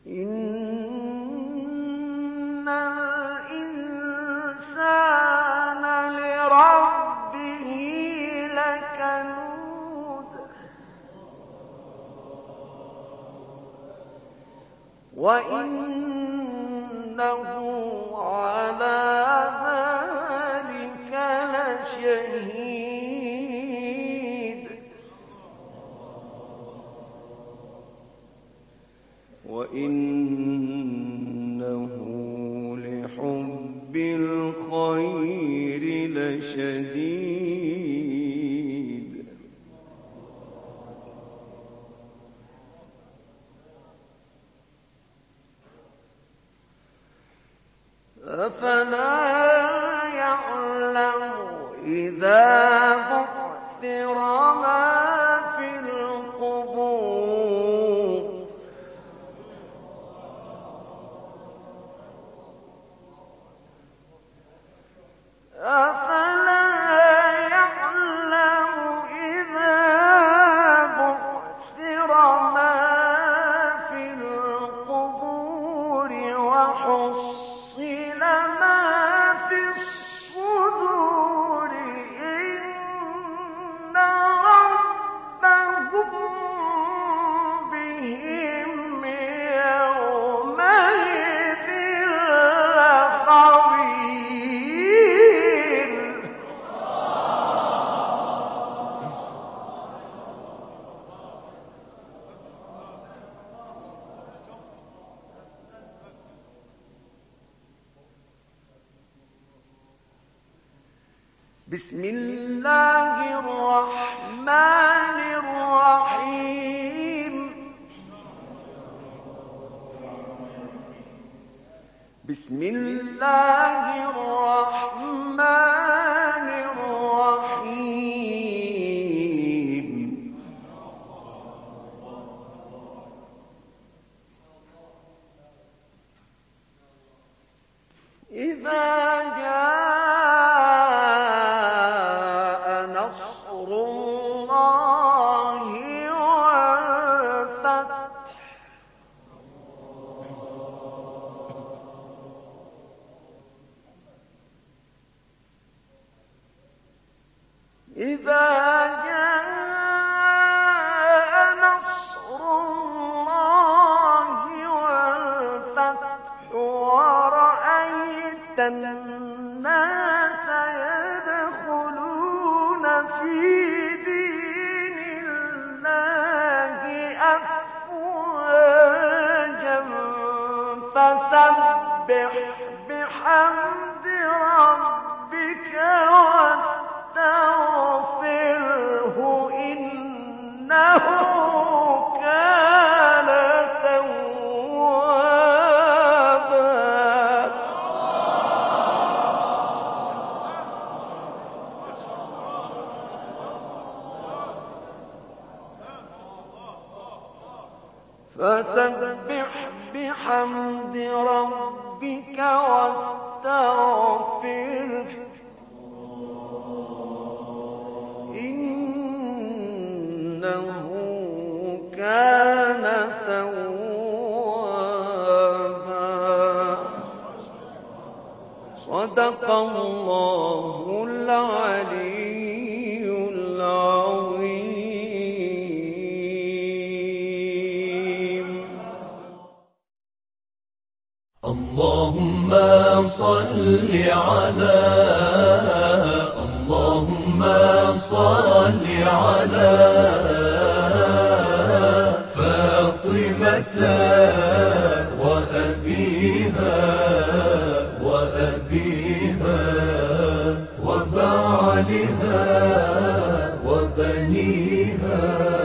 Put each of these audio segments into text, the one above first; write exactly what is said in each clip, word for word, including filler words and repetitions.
إن الإنسان لربه لكنود وإنه على ذلك لشهيد وإنه لحب الخير لشديد أفلا يعلم إذا بعثر ما في القبور أفلا يعلم إذا بعثر ما في القبور وحصل ما في الصدور إن ربهم بهم يومئذ لخبير بسم الله الرحمن الرحيم بسم الله الرحمن الرحيم إذا جاء نصر الله والفتح إذا جاء نصر الله والفتح ورأيت الناس يدخلون في دين الله أفواجا فسبح بحمد ربك واستغفره إنه كان توابا فسبح بحمد ربك واستغفره إنه كان توابا صدق الله العلي العظيم اللهم صل على اللهم صل على فاطمة وأبيها وأبيها وبعلها وبنيها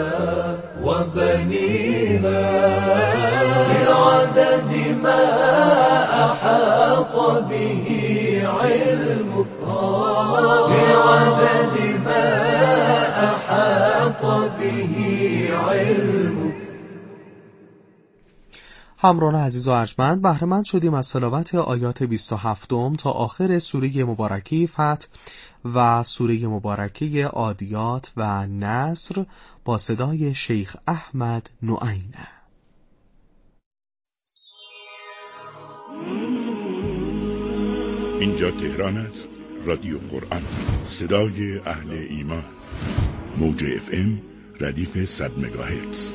وبنيها بعدد ما أحاط به علمك بعدد ما أحاط به علمك. همراهان عزیز و ارجمند، بهره مند شدیم از تلاوت آیات بیست و هفتم تا آخر سوره مبارکه فتح و سوره مبارکه عادیات و نصر با صدای شیخ احمد نعینه. اینجا تهران است، رادیو قرآن، صدای اهل ایمان. موج اف ام ردیف صد مگاهرتز.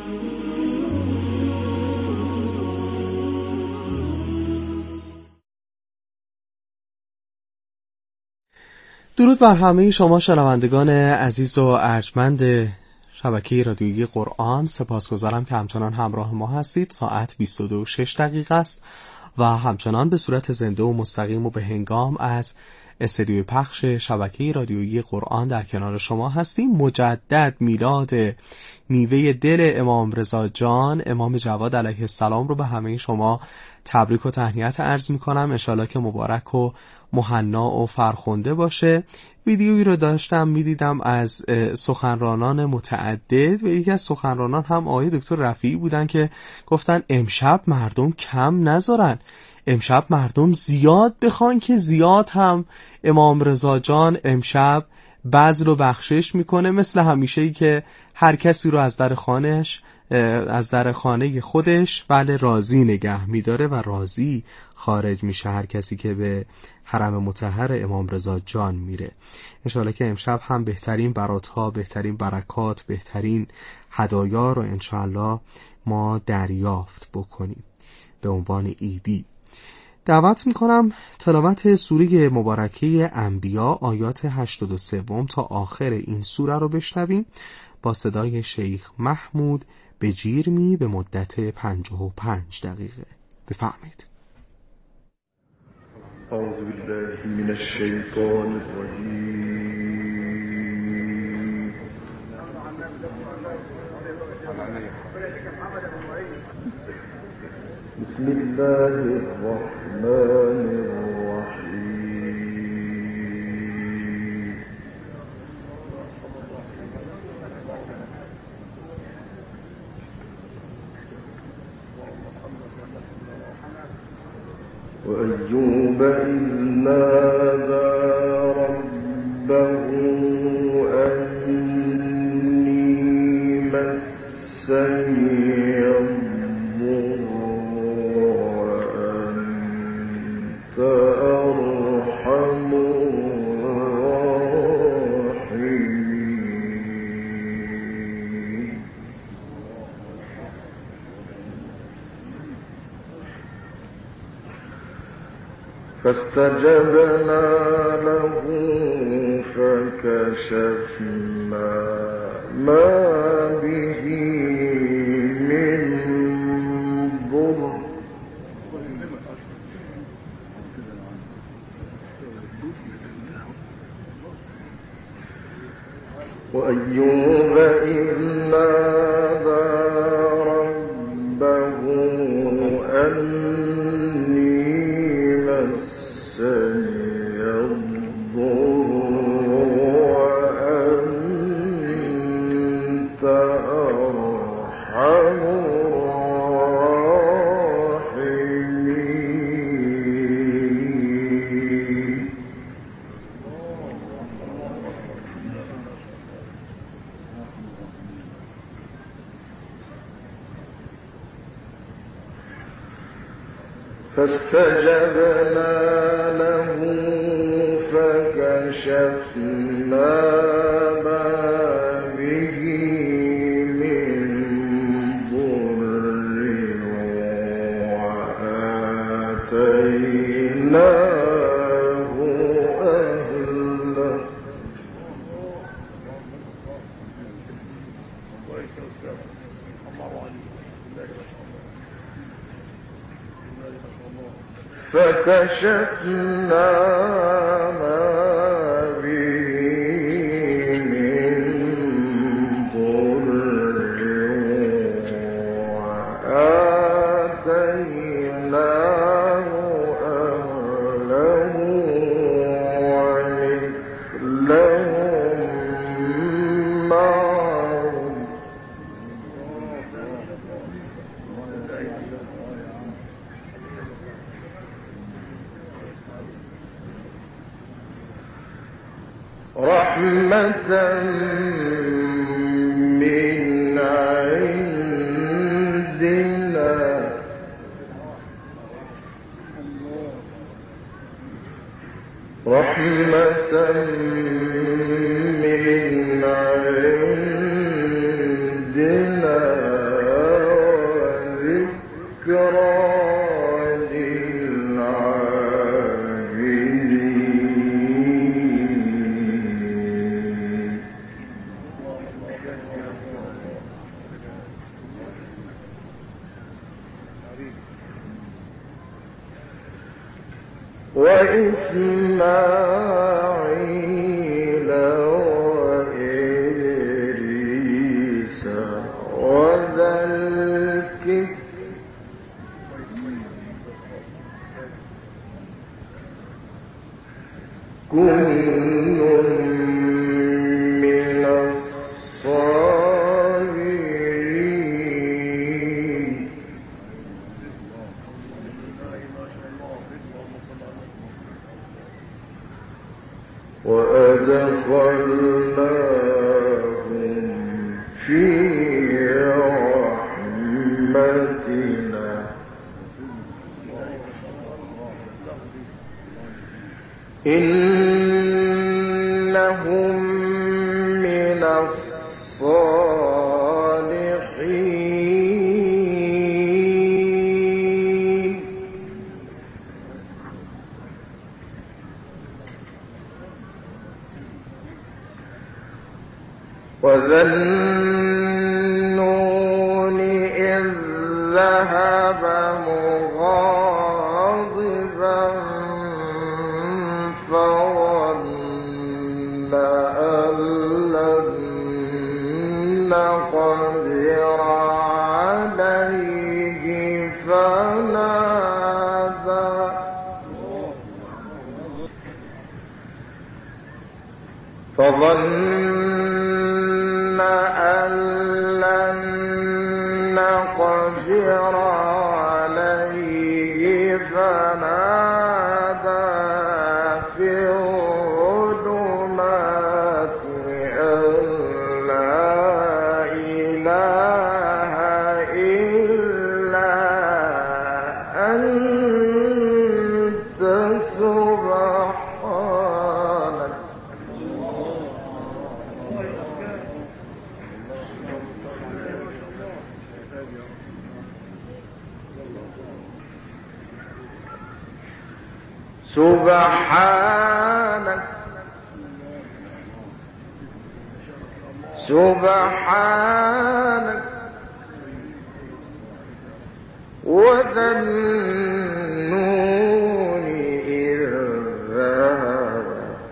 درود بر همه شما شنوندگان عزیز و ارجمند شبکه رادیویی قرآن. سپاسگزارم که همچنان همراه ما هستید. ساعت بیست و دو و شش دقیقه است و همچنان به صورت زنده و مستقیم و به هنگام از استدیوی پخش شبکه رادیویی قرآن در کنار شما هستیم. مجدد میلاد میوه دل امام رضا جان امام جواد علیه السلام رو به همه شما تبریک و تهنیت عرض میکنم. انشالله که مبارک و مهنا و فرخنده باشه. ویدیویی رو داشتم میدیدم از سخنرانان متعدد و یکی از سخنرانان هم آقای دکتر رفیعی بودن که گفتن امشب مردم کم نذارن، امشب مردم زیاد بخوان که زیاد هم امام رضا جان امشب بذل و بخشش میکنه، مثل همیشه ای که هر کسی رو از در خانهش از در خانه خودش بله راضی نگه میداره و راضی خارج میشه هر کسی که به حرم مطهر امام رضا جان میره. انشالله که امشب هم بهترین براتها، بهترین برکات، بهترین هدایا رو انشالله ما دریافت بکنیم به عنوان ایدی. دعوت میکنم تلاوت سوره مبارکه انبیا آیات هشتاد و سه تا آخر این سوره رو بشنویم با صدای شیخ محمود بجیرمی به مدت پنجاه و پنج دقیقه. بفرمایید. اعوذ بالله من الشیطان الرجیم. بسم الله الرحمن الرحیم. وأيوب إذ نادى ربه أني مسني الضر وأنت أرحم الراحمين. فاستجبنا له فكشفنا ما به من ضر وأيوب إذ نادى ربه أني مسني الضر وأنت أرحم الراحمين. فاستجبنا له فكشفنا ما به من ضر وآتيناه أهله فكشفنا ما به من ضر وآتيناه أهله ومثلهم معهم رحمة من عندنا رحمة من عندنا وذكرى للعابدين. وإسماعيل وإدريس وذا الكفل كل من الصابرين. وأدخلناهم في رحمتنا إنهم من الصالحين. وذا النون إذ ذهب مغاضبا فظن أن لن نقدر عليه فنادى فظن أن لن نقدر عليه فنادى في الظلمات أن لا إله إلا أنت سبحانك. سبحانك سبحانك وذا النون إذ ذهب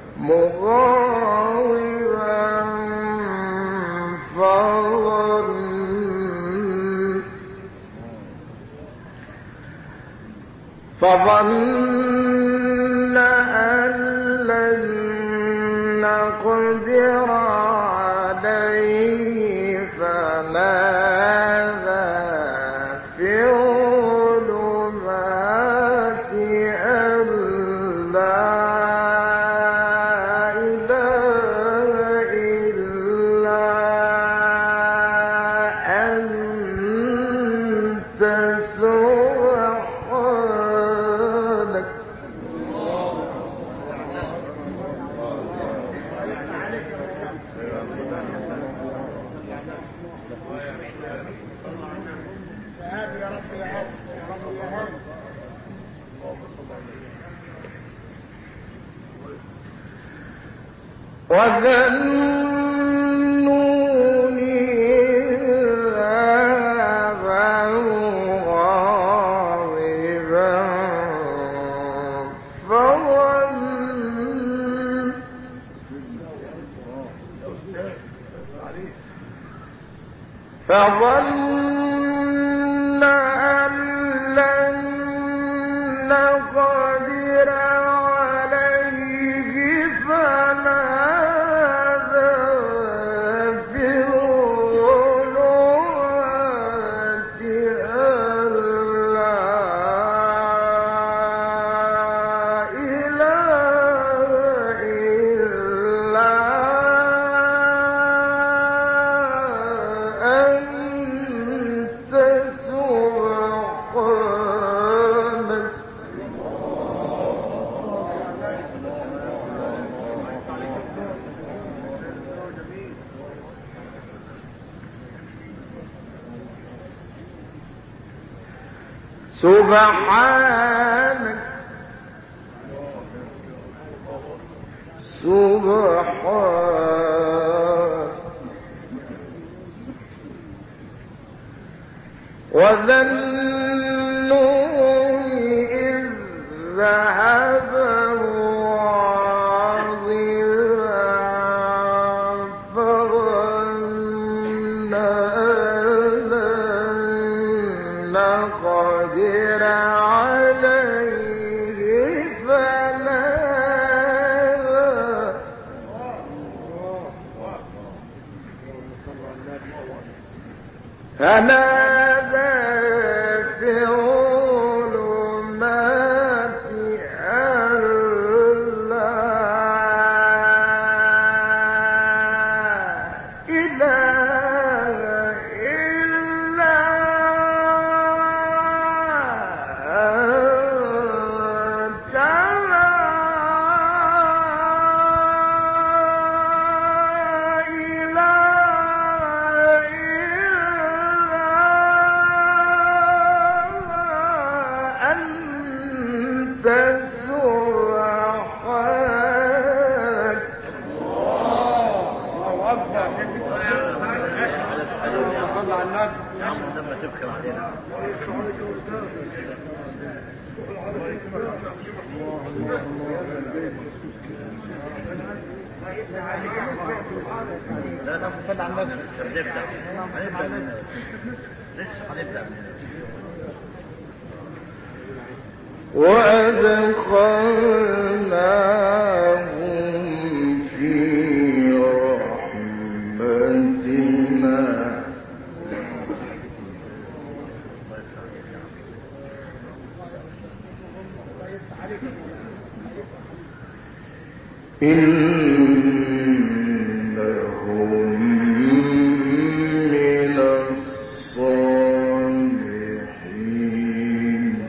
مغاضبا فظن فظن أن لن نقدر عليه فنادى في الظلمات أن لا إله إلا أنت سبحانك. وذا النون إذ ذهب مغاضبا فظن فظن أن لن نقدر عليه فنادى في الظلمات أن لا إله إلا أنت سبحانك. سبحانك سبحانك وذنون إذ ذهب مغاضبا فظن أن لن نقدر عليه فنادى فنادى في الظلمات أن لا إله إلا أنت لا إله أنت سبحانك الله أكبر صلى على النبي لما تبكي علينا لا لا صلى على النبي هنبدأ هنبدأ لسه هنبدأ وأدخلناهم في رحمتنا إنهم من الصالحين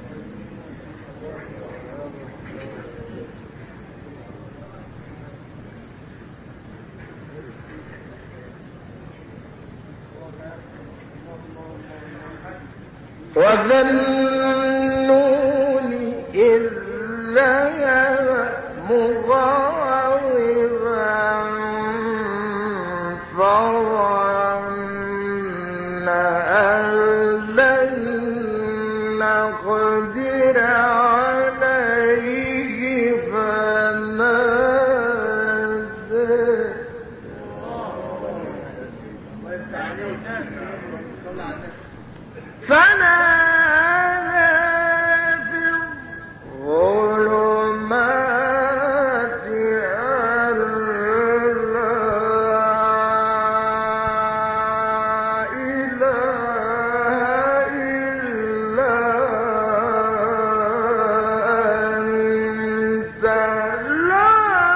وذنون إذ ذهب مغاضبا فظن أن لن نقدر عليه فنادى فنادى في الظلمات أن لا إله إلا أنت لا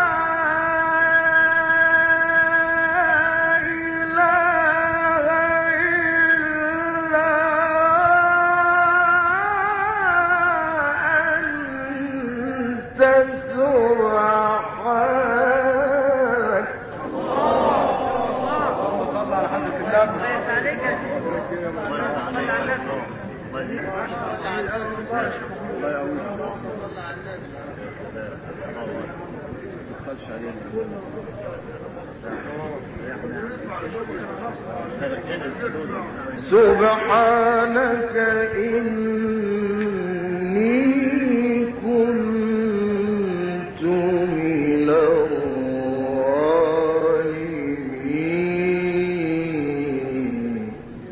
سبحانك إني كنت من الظالمين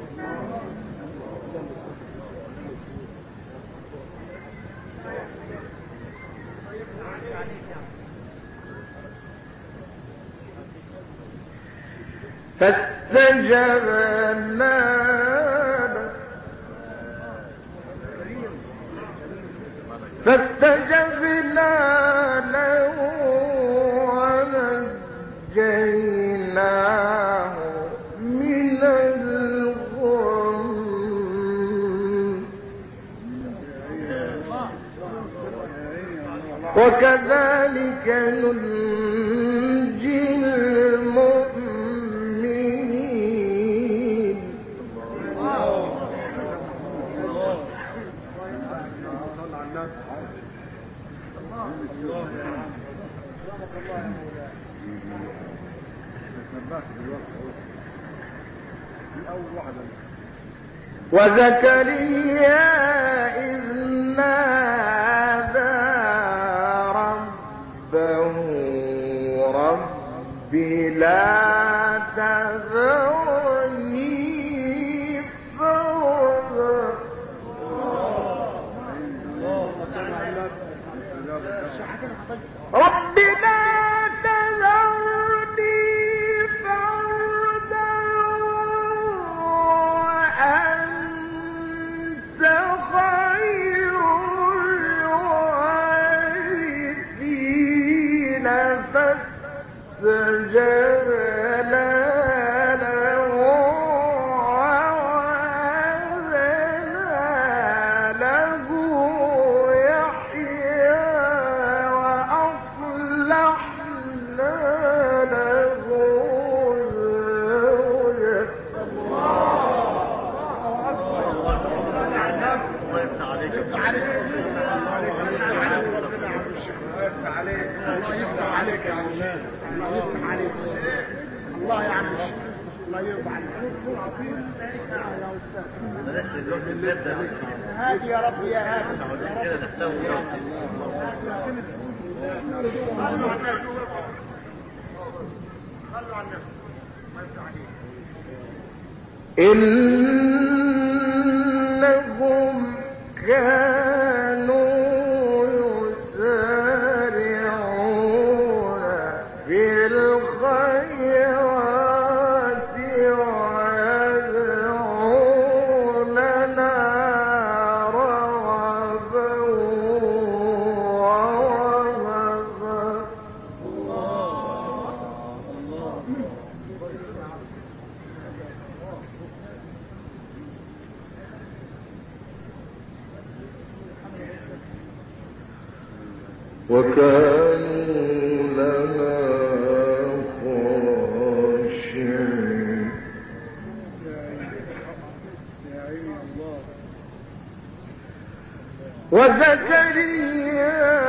فاستجبنا فاستجبنا له ونجيناه من الغم وكذلك ننجي المؤمنين وزكريا إذ نادى ربه رب لا تذرني فردا رب لا تذرني فردا وأنت خير الوارثين فاستجبنا له ووهبنا له يحيى وأصلحنا له زوجه الله يا عم الله يرضى عليك هادي يا رب يا هادي إنهم كانوا يسارعون في الخيرات ويدعوننا رغبا ورهبا وكانوا لنا خاشعين وزكريا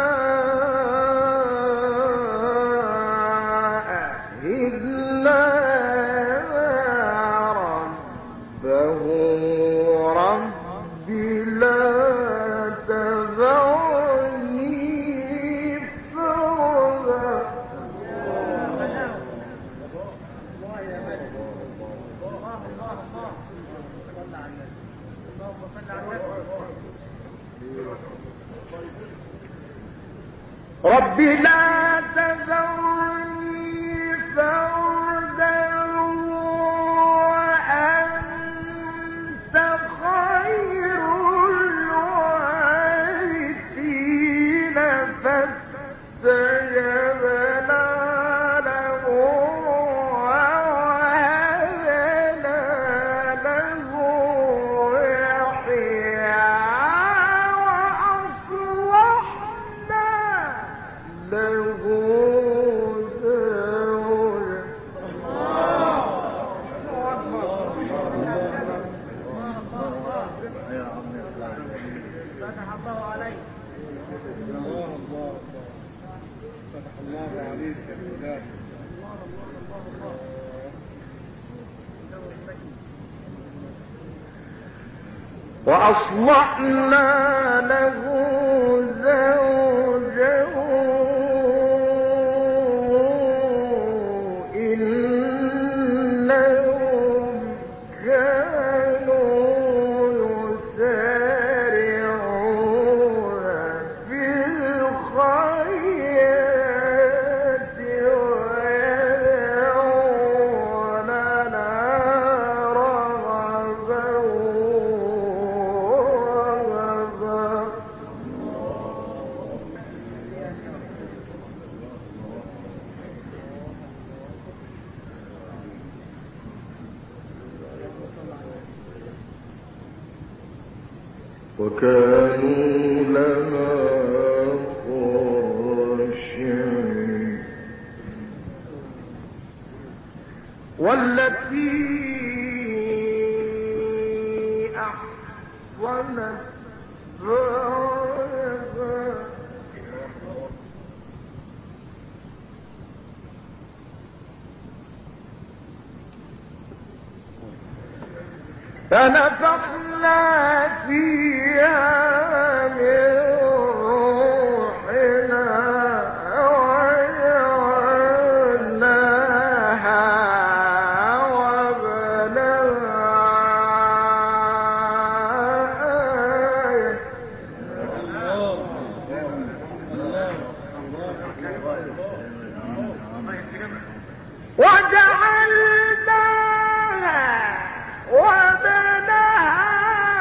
إذ نادى ربه رب لا تذرني فردا رب لا تذرني فردا وأنت خير الوارثين فاستجبنا له ووهبنا له يحيى وأصلحنا له زوجه فتح الله عليك فتح الله عليك يا الله وأصلحنا له زوجه إنهم كانوا يسارعون في الخيرات ويدعوننا رغبا ورهبا وكانوا لنا خاشعين والتي أحصنت فرجها فنفخنا فيها من روحنا وجعلناها وابنها آية. وجعلناها وابنها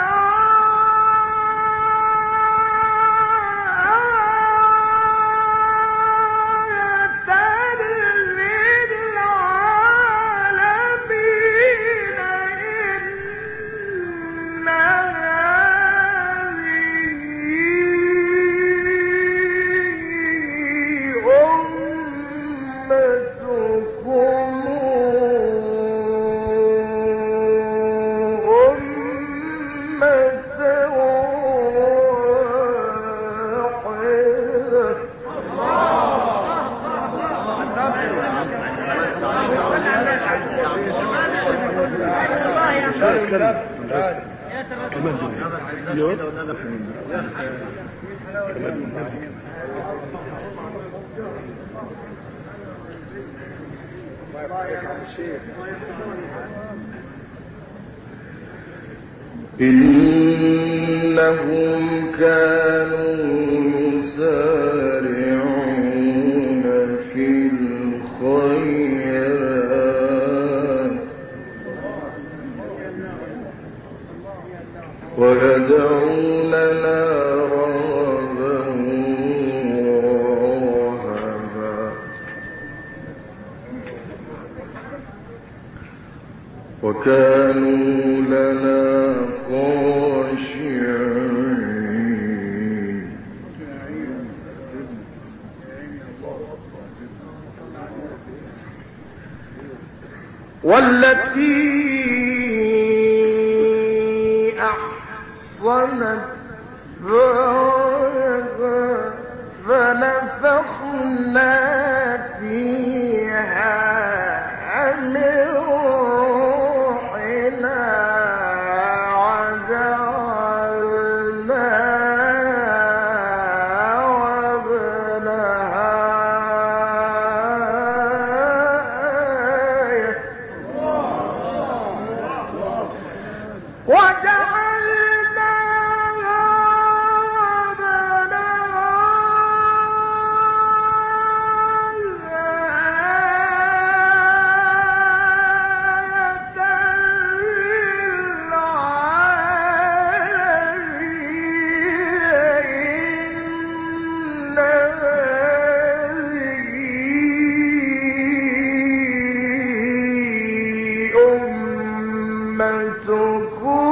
إنهم كانوا يسارعون في الخيرات ويدعوننا رغبا ورهبا وكانوا لنا خاشعين والتي أحصنت فرجها فنفخنا فيها من روحنا وجعلناها وابنها آية. وجعلناها وابنها أمتكم